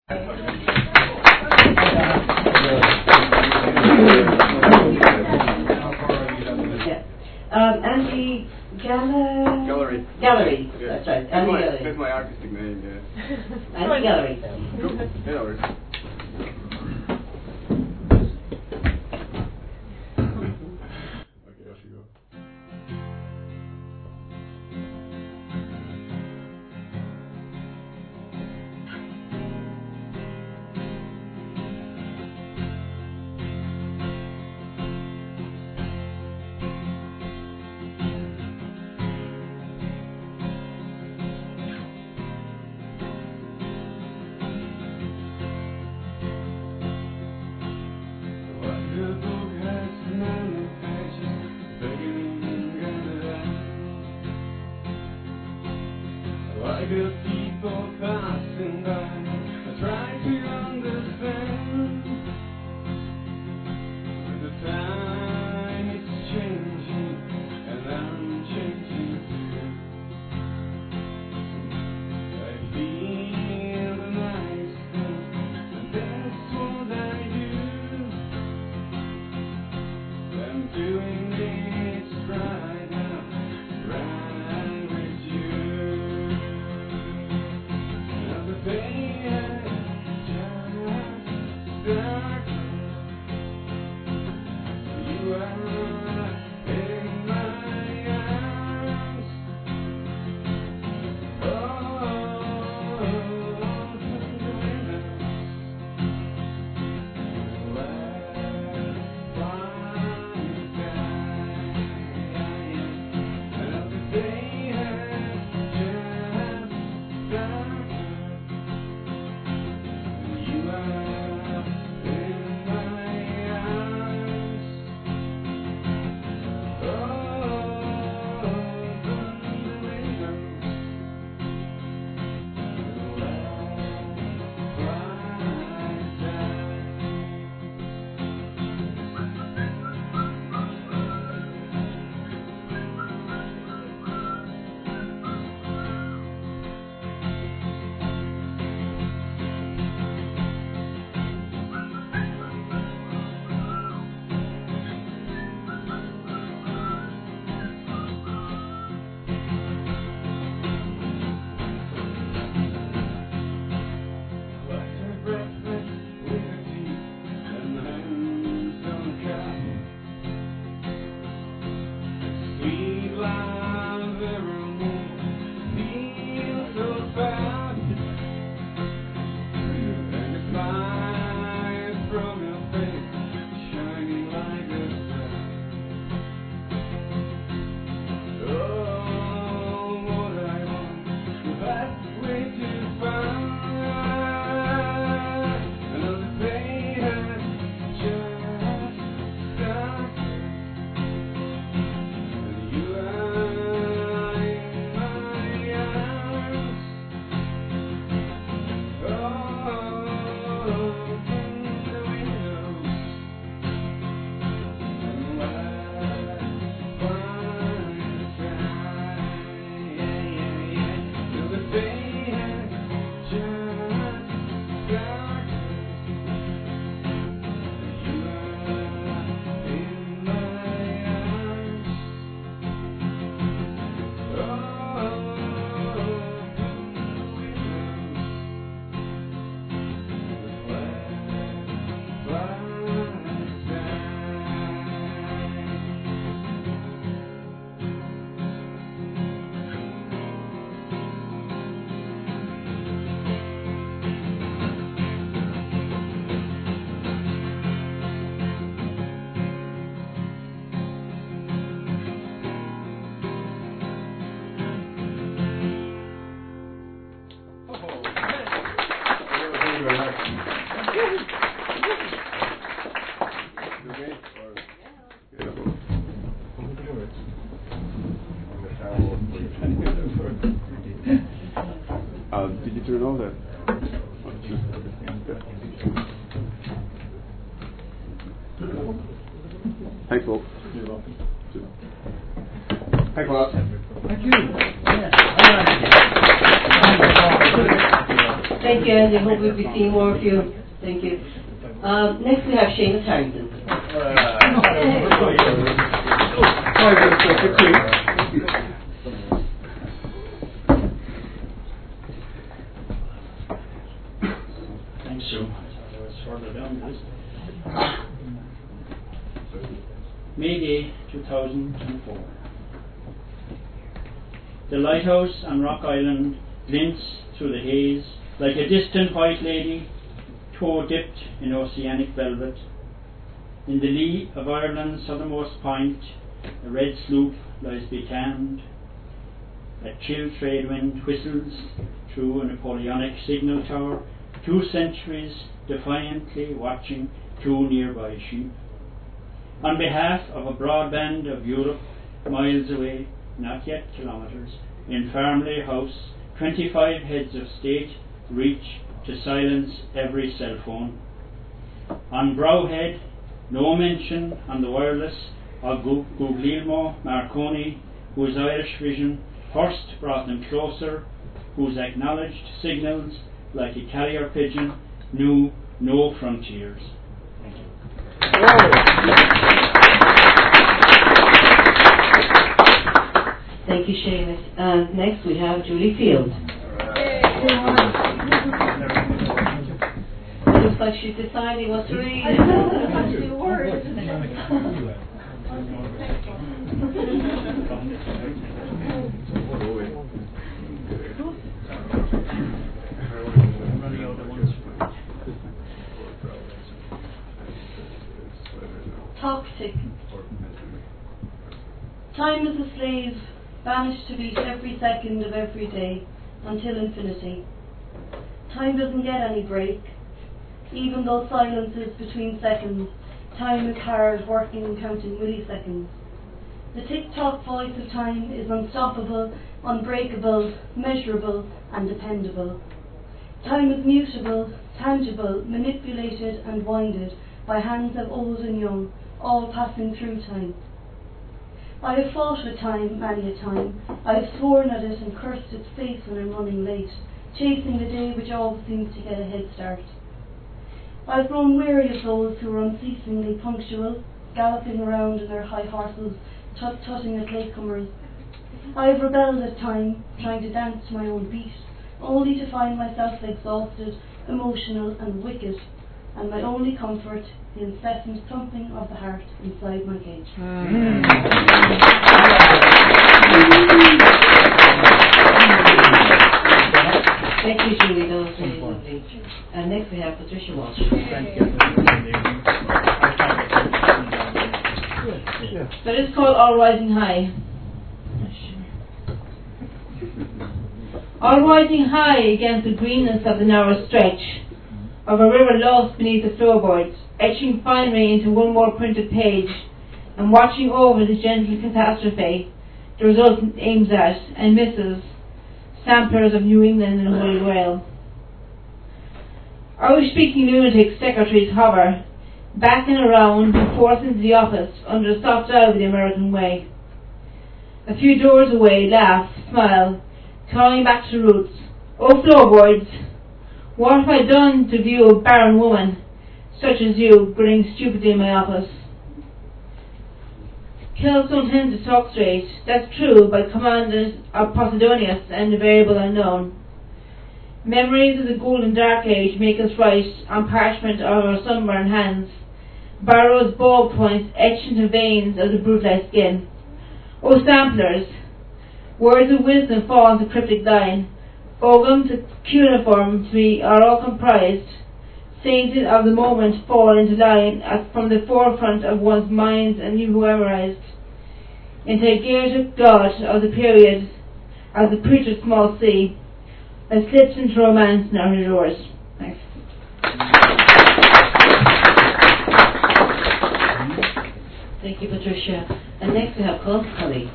Andy Gallery. Gallery. Yeah. That's right. Andy Gallery. That's my artistic name. Yeah. Andy Gallery. Cool. Okay, off you go. People passing by, I try to understand. The time is changing, and I'm changing too. I feel the niceness, and that's what I do. I'm doing this right now, right with you. Did you turn all that? Thanks, Wolf. You're welcome. Thanks a lot. Thank you. Yes. Thank you, and I hope we'll be seeing more of you. Thank you. Next we have Seamus Harrington. Thanks, Sue. I was further down the list. May Day 2004. The lighthouse on Rock Island glints through the haze like a distant white lady, toe dipped in oceanic velvet. In the lee of Ireland's southernmost point, a red sloop lies becalmed. A chill trade wind whistles through a Napoleonic signal tower, 2 centuries defiantly watching 2 nearby sheep. On behalf of a broad band of Europe, miles away, not yet kilometres, in Farmley House, 25 heads of state reach to silence every cell phone. On Browhead, no mention on the wireless of Guglielmo Marconi, whose Irish vision first brought them closer, whose acknowledged signals, like a carrier pigeon, knew no frontiers. Thank you. Thank you, Seamus. And next we have Julie Field. It looks like she's deciding what to read. Toxic. Time is a slave, banished to beat every second of every day until infinity. Time doesn't get any break. Even though silence is between seconds, time is hard, working and counting milliseconds. The tick-tock voice of time is unstoppable, unbreakable, measurable and dependable. Time is mutable, tangible, manipulated and winded by hands of old and young, all passing through time. I have fought with time many a time. I have sworn at it and cursed its face when I'm running late, chasing the day which always seems to get a head start. I've grown weary of those who are unceasingly punctual, galloping around in their high horses, tut-tutting at latecomers. I have rebelled at time, trying to dance to my own beat, only to find myself exhausted, emotional and wicked, and my only comfort, the incessant thumping of the heart inside my cage. Thank you, Julie. That was really lovely. And next we have Patricia Walsh. So this is called All Rising High. All rising high against the greenness of the narrow stretch of a river lost beneath the floorboards, etching finally into one more printed page, and watching over the gentle catastrophe the resultant aims at and misses, samplers of New England and Holy Grail. Irish-speaking lunatic secretaries hover, backing around and forced into the office under the soft eye of the American way. A few doors away, laugh, smile, calling back to roots. Oh, floorboards, what have I done to view a barren woman such as you grinning stupidly in my office? Celts don't tend to talk straight, that's true, by commanders of Posidonius and the variable unknown. Memories of the golden dark age make us write on parchment of our sunburned hands, Barrow's ball points etched into veins of the brutalized skin. O samplers, words of wisdom fall into cryptic line, Ogum to cuneiform to me are all comprised, sainted of the moment fall into line from the forefront of one's mind and you who memorized, into a Gaelic god of the period, as the preacher's small c, that slips into romance now is yours. Thanks. Thank you, Patricia. And next we have Colin Cully.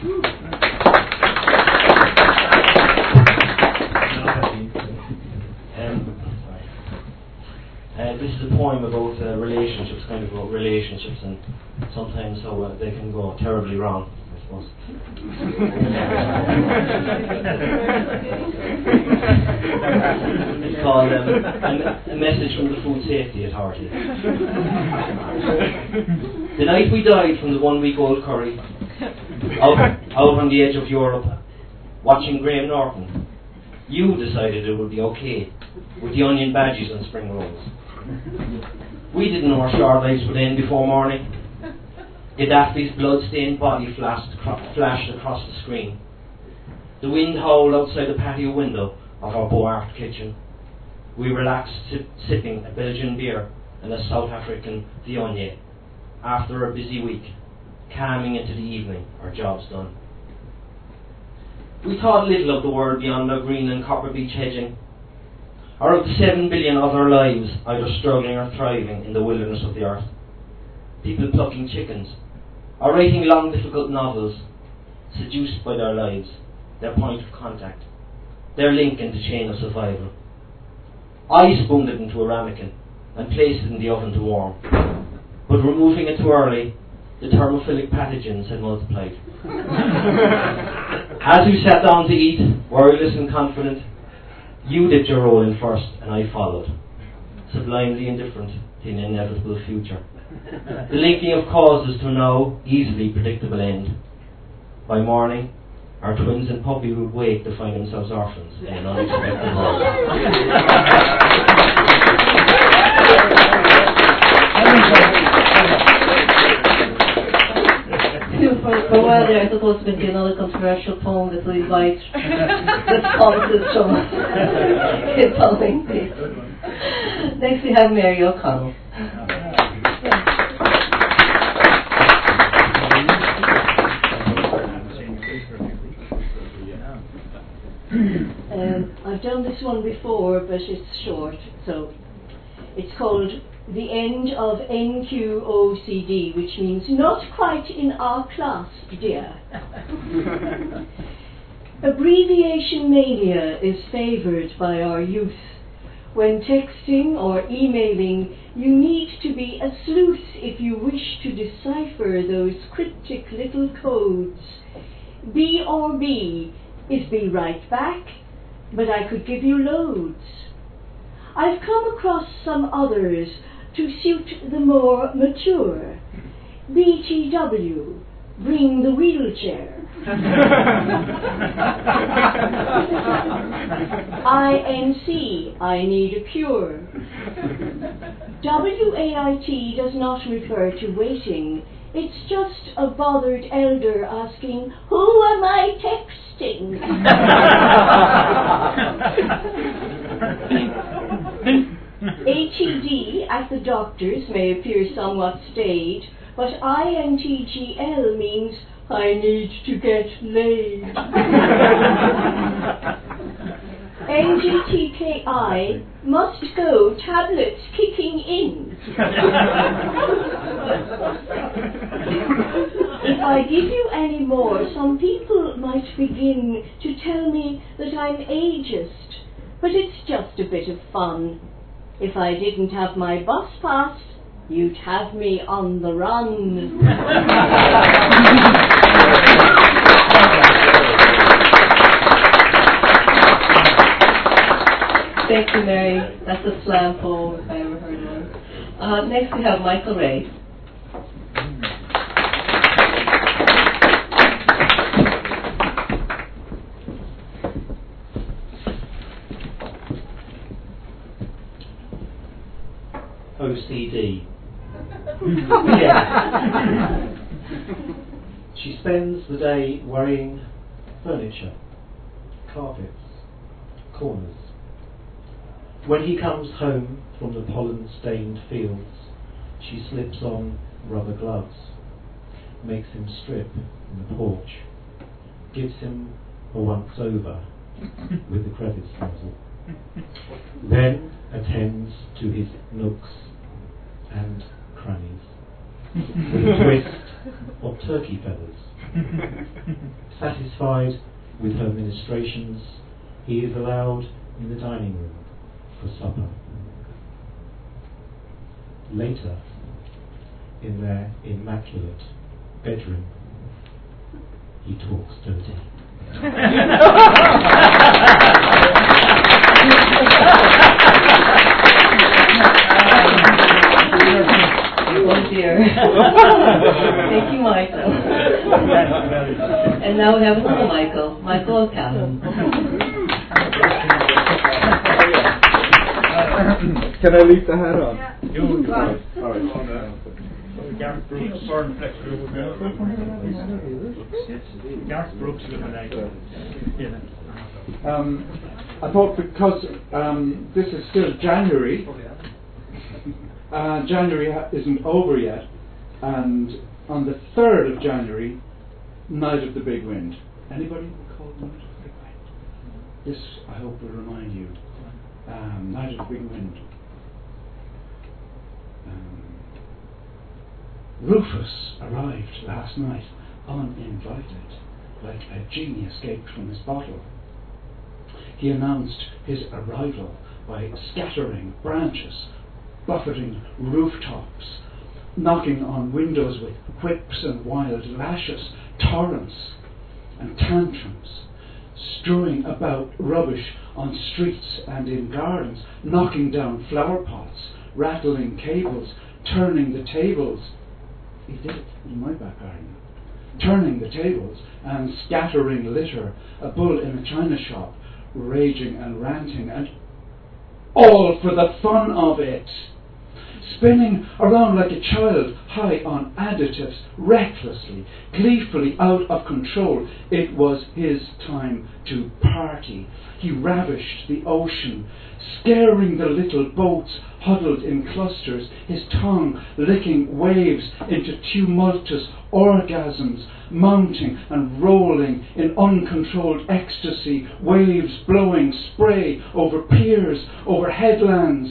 This is a poem about relationships, kind of about relationships and sometimes how they can go terribly wrong, I breakfast. It's called a message from the Food Safety Authority. The night we died from the 1-week-old curry, out on the edge of Europe, watching Graham Norton, you decided it would be okay with the onion badges and spring rolls. We didn't know our short lives would end before morning. Gaddafi's blood-stained body flashed across the screen. The wind howled outside the patio window of our Boart kitchen. We relaxed sipping a Belgian beer and a South African Viognier after a busy week, calming into the evening, our jobs done. We thought little of the world beyond our green and copper beach hedging, or of the 7 billion other lives either struggling or thriving in the wilderness of the earth. People plucking chickens, or writing long difficult novels, seduced by their lives, their point of contact, their link in the chain of survival. I spooned it into a ramekin and placed it in the oven to warm, but removing it too early, the thermophilic pathogens had multiplied. As we sat down to eat, worryless and confident, you did your role in first and I followed, sublimely indifferent to an inevitable future. The linking of causes to a now easily predictable end. By morning, our twins and puppy would wake to find themselves orphans in an unexpected world. For a while there, I thought it was going to be another controversial poem that will invite responses from kids following this. Next we have Mary O'Connell. I've done this one before, but it's short, so it's called The End of NQOCD, which means not quite in our class, dear. Abbreviation mania is favoured by our youth. When texting or emailing, you need to be a sleuth if you wish to decipher those cryptic little codes. B or B is be right back, but I could give you loads. I've come across some others to suit the more mature. BTW, bring the wheelchair. INC, I need a cure. WAIT does not refer to waiting. It's just a bothered elder asking, who am I texting? ATD at the doctor's may appear somewhat staid, but INTGL means I need to get laid. NGTKI must go, tablets kicking in. If I give you any more, some people might begin to tell me that I'm ageist, but it's just a bit of fun. If I didn't have my bus pass, you'd have me on the run. Thank you, Mary. That's a slam poem if I ever heard one. Next we have Michael Ray. OCD. Yeah. She spends the day worrying furniture, carpets, corners. When he comes home from the pollen-stained fields, she slips on rubber gloves, makes him strip in the porch, gives him a once-over with the crevice nozzle, then attends to his nooks and crannies with a twist of turkey feathers. Satisfied with her ministrations, he is allowed in the dining room for supper. Later, in their immaculate bedroom, He talks dirty. Oh dear. Thank you, Michael. And now we have another Michael, Michael O'Callaghan. Can I leave the hat on? You All right. Gareth Brooks, Burn Flex Group. Gareth Brooks will be like. I thought because this is still January, January isn't over yet, and on the 3rd of January, Night of the Big Wind. Anybody recall Night of the Big Wind? This, I hope, will remind you. Night of the Big Wind. Rufus arrived last night uninvited, like a genie escaped from his bottle. He announced his arrival by scattering branches, buffeting rooftops, knocking on windows with whips and wild lashes, torrents and tantrums, strewing about rubbish on streets and in gardens, knocking down flower pots, rattling cables, turning the tables. He did it in my back garden. Turning the tables and scattering litter, a bull in a china shop, raging and ranting, and all for the fun of it. Spinning around like a child, high on additives, recklessly, gleefully out of control. It was his time to party. He ravished the ocean, scaring the little boats huddled in clusters, his tongue licking waves into tumultuous orgasms, mounting and rolling in uncontrolled ecstasy, waves blowing spray over piers, over headlands.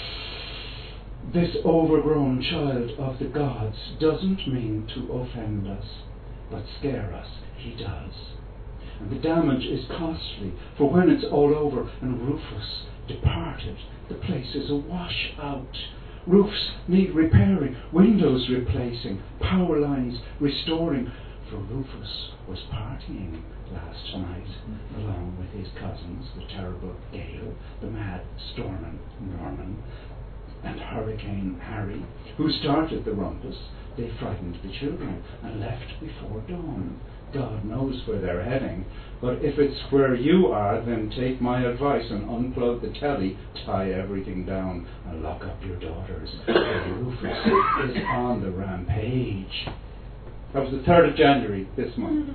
This overgrown child of the gods doesn't mean to offend us, but scare us, he does. And the damage is costly, for when it's all over and Rufus departed, the place is a washout. Roofs need repairing, windows replacing, power lines restoring, for Rufus was partying last night, along with his cousins, the terrible Gale, the mad Stormin Norman, and Hurricane Harry, who started the rumpus. They frightened the children and left before dawn. God knows where they're heading, but if it's where you are, then take my advice and unplug the telly, tie everything down, and lock up your daughters. Rufus is on the rampage. That was the 3rd of January this month.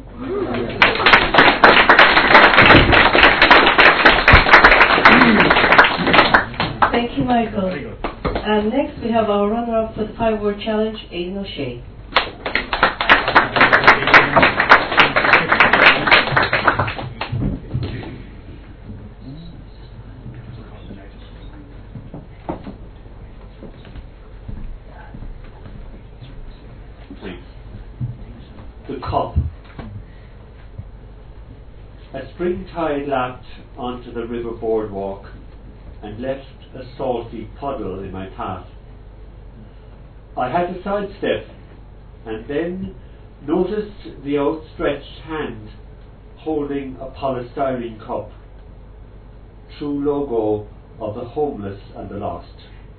Thank you, Michael. And next we have our runner-up for the 5-word challenge, Aidan O'Shea. The cup. A spring tide lapped onto the river boardwalk and left a salty puddle in my path. I had to sidestep and then noticed the outstretched hand holding a polystyrene cup, true logo of the homeless and the lost.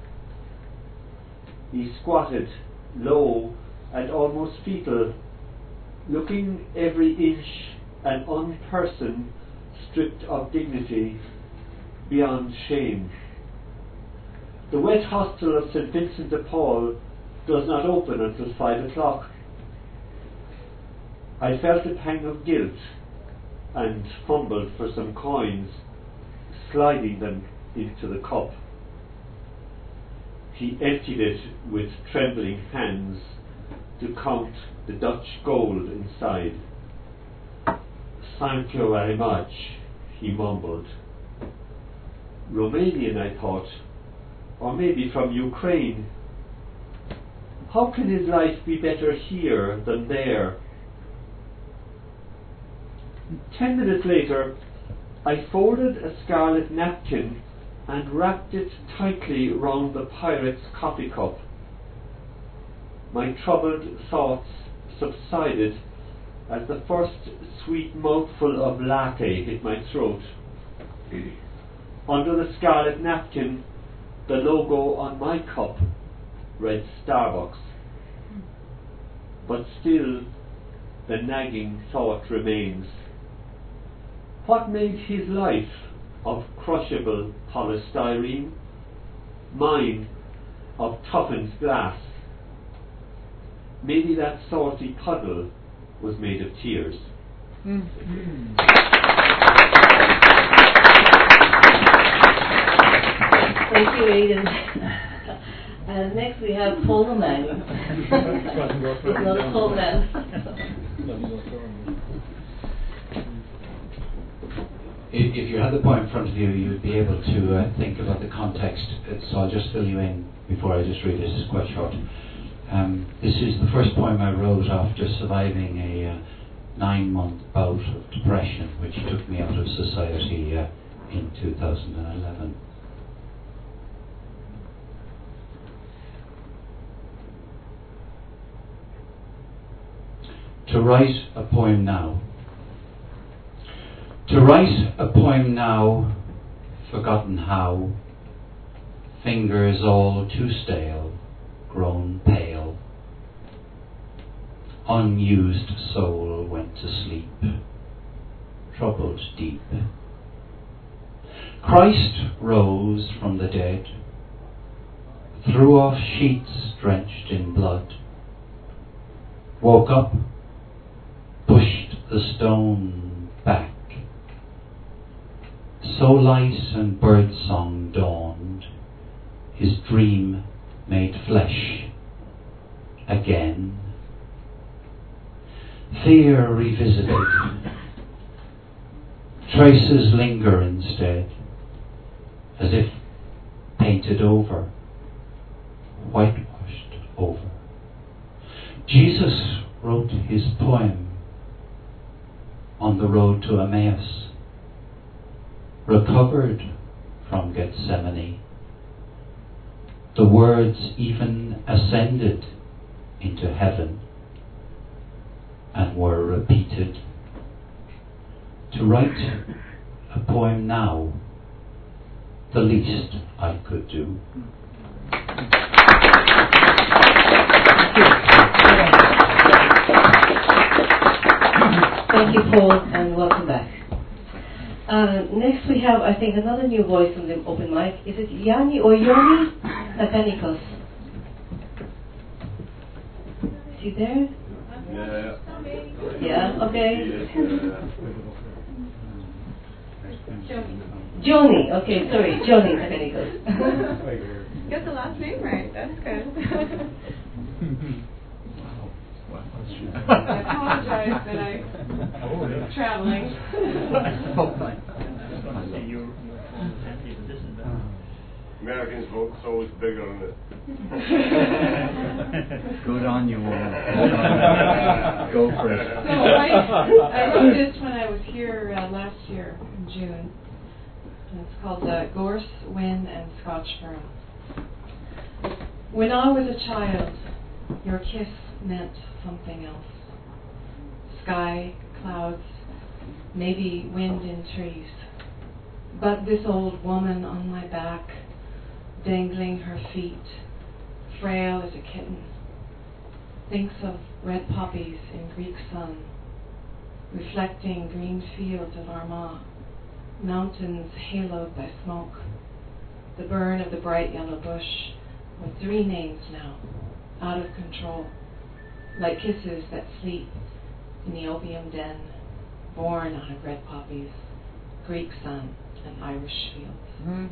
He squatted low and almost fetal, looking every inch an unperson stripped of dignity beyond shame. The wet hostel of St. Vincent de Paul does not open until 5 o'clock. I felt a pang of guilt and fumbled for some coins, sliding them into the cup. He emptied it with trembling hands to count the Dutch gold inside. "Thank you very much," he mumbled. Romanian, I thought, or maybe from Ukraine. How can his life be better here than there? 10 minutes later, I folded a scarlet napkin and wrapped it tightly round the pirate's coffee cup. My troubled thoughts subsided as the first sweet mouthful of latte hit my throat. Under the scarlet napkin, the logo on my cup read Starbucks. But still, the nagging thought remains. What made his life of crushable polystyrene, mine of toughened glass? Maybe that salty puddle was made of tears. Thank you, Aidan. Next we have Paul Mann. Another Paul Mann. If you had the poem in front of you, you'd be able to think about the context. So I'll just fill you in before I just read it. It's quite short. This is the first poem I wrote after surviving a 9-month bout of depression, which took me out of society in 2011. To write a poem now. To write a poem now, forgotten how, fingers all too stale, grown pale, unused soul went to sleep, troubled deep. Christ rose from the dead, threw off sheets drenched in blood, woke up, pushed the stone back. So light and birdsong dawned, his dream made flesh again. Fear revisited, traces linger instead, as if painted over, whitewashed over. Jesus wrote his poem on the road to Emmaus, recovered from Gethsemane. The words even ascended into heaven and were repeated. To write a poem now, the least I could do. Thank you, Paul, and welcome back. Next we have, I think, another new voice on the open mic. Is it Yanni or Yoni Athenikos? Is he there? Yeah. Yeah, okay. Johnny, okay, sorry, Johnny Athenikos. Got the last name right, that's good. I apologize that I'm traveling. Americans vote so it's bigger than it. Good on you, woman. Go for it. So I wrote this when I was here last year in June. And it's called Gorse, Wind and Scotch Fern. When I was a child, your kiss meant something else. Sky, clouds, maybe wind in trees. But this old woman on my back, dangling her feet, frail as a kitten, thinks of red poppies in Greek sun, reflecting green fields of Armagh, mountains haloed by smoke, the burn of the bright yellow bush, with 3 names now, out of control, like kisses that sleep in the opium den, born out of red poppies, Greek sun, and Irish fields.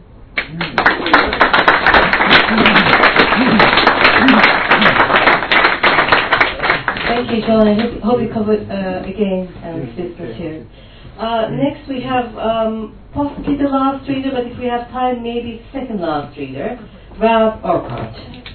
Thank you, John. I hope we covered again listeners here. Next we have possibly the last reader, but if we have time, maybe second last reader, Rav Urquhart.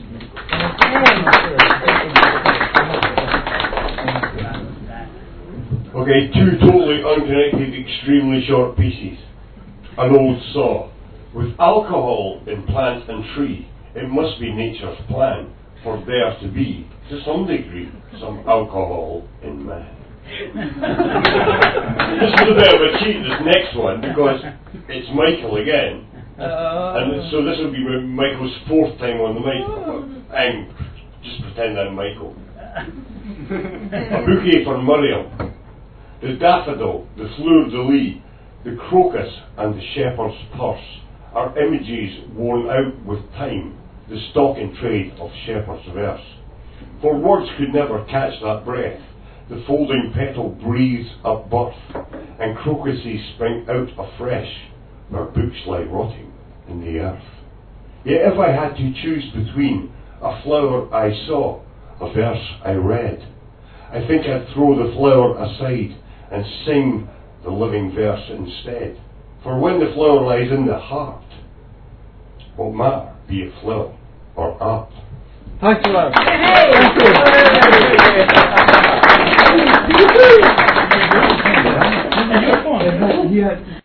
Okay, 2 totally unconnected, extremely short pieces. An old saw. With alcohol in plant and tree, it must be nature's plan for there to be, to some degree, some alcohol in man. This is a bit of a cheat, this next one, because it's Michael again. And so this will be Michael's fourth time on the mic. And just pretend I'm Michael. A bouquet for Miriam. The daffodil, the fleur-de-lis, the crocus and the shepherd's purse are images worn out with time, the stock in trade of shepherd's verse. For words could never catch that breath. The folding petal breathes up birth, and crocuses spring out afresh, where books lie rotting in the earth. Yet if I had to choose between a flower I saw, a verse I read, I think I'd throw the flower aside and sing the living verse instead. For when the flower lies in the heart, what matter be it flower or art? Thanks a lot. Thank you.